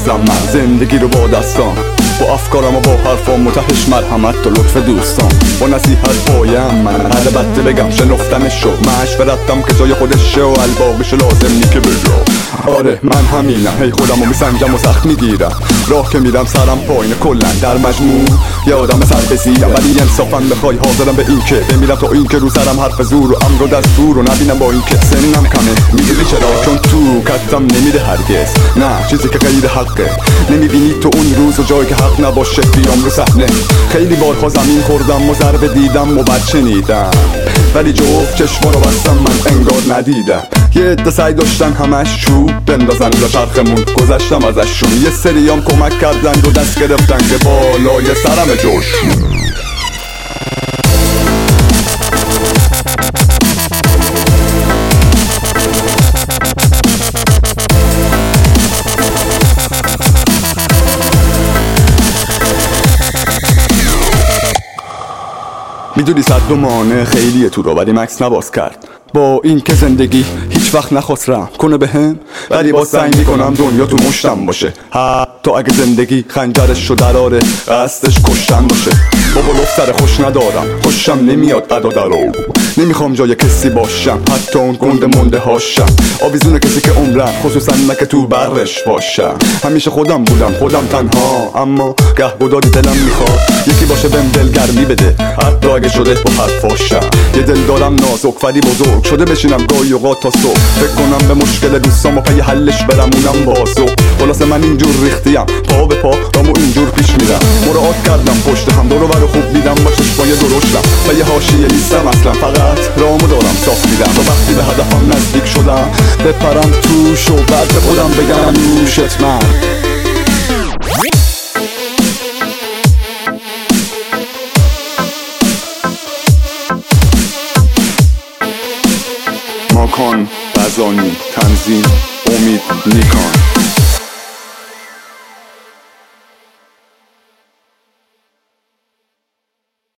هستم من، زندگی رو با دستام، با افکارم و با حرفام متحش مرحمت و لطف دوستان. با نصیحت پایم من البته بگم شنفتنشو، مشورتم که جای خودشه و الباقیشو لازم نی که بجا. آره من همینم، هی خودم رو میسنجم و سخت میگیرم، راه که میرم سرم پایین کلن. در مجموع یه آدم سر بزیرم، ولی انصافا بخوای حاضرم به این که بمیرم تا این که رو سرم حرف زور و امر و دستور رو نبینم. با این که سنم کمه میدونی چرا؟ چون تو کتم نمیده هرگز، نه چیزی که غیر حقه. نمیبینی تو اون روز و جایی که حق نباشه بیام رو صحنه. خیلی بارها زمین خوردم و ضربه دیدم و بد شنیدم، ولی جفت چشما رو بستم من انگار ندیدم. یه عده سعی داشتن همش چوب بندازن رو چرخمون، گذشتم ازشون. یه سریام کمک کردن و دست گرفتن که بالای سرم جوش. میدونی صد و مانع خیلیه تو رو، ولی مکس نباز کرد. با این که زندگی هیچ وقت نخواستم کنه بهم، ولی با سعی میکنم دنیا تو مشتم باشه. حتی اگه زندگی خنجرش رو دراره قصدش کشتن باشه. بابا لف سر خوش ندارم، خوشم نمیاد ادا درو، نمیخوام جای کسی باشم، حتی اون گنده منده هاشم. آویزون کسی که عمرم، خصوصا نکه تو برش باشم. همیشه خودم بودم، خودم تنها، اما گهگداری دلم میخواد یکی باشه بهم دلگرمی بده، حتی اگه شده با حرفاشم. یه دل دارم نازک ولی بزرگ شده، بشینم گاهی اوقات تا صبح فکر کنم به مشکل دوستام و پی حلش برم اونم بازو. خلاصه من اینجور ریختیم، پا به پا رامو اینجور پیش میرم. مراعات کردم پشت هم دورو برو خوب میدم، با چشمای درشتم و یه حاشیه نیستم اصلا، فقط رامو دارم صاف میدم. و وقتی به هدفم نزدیک شدم بپرم توش و بعد به خودم بگم نوشت من. ماکان، بزانی، تنظیم، امید نیکان.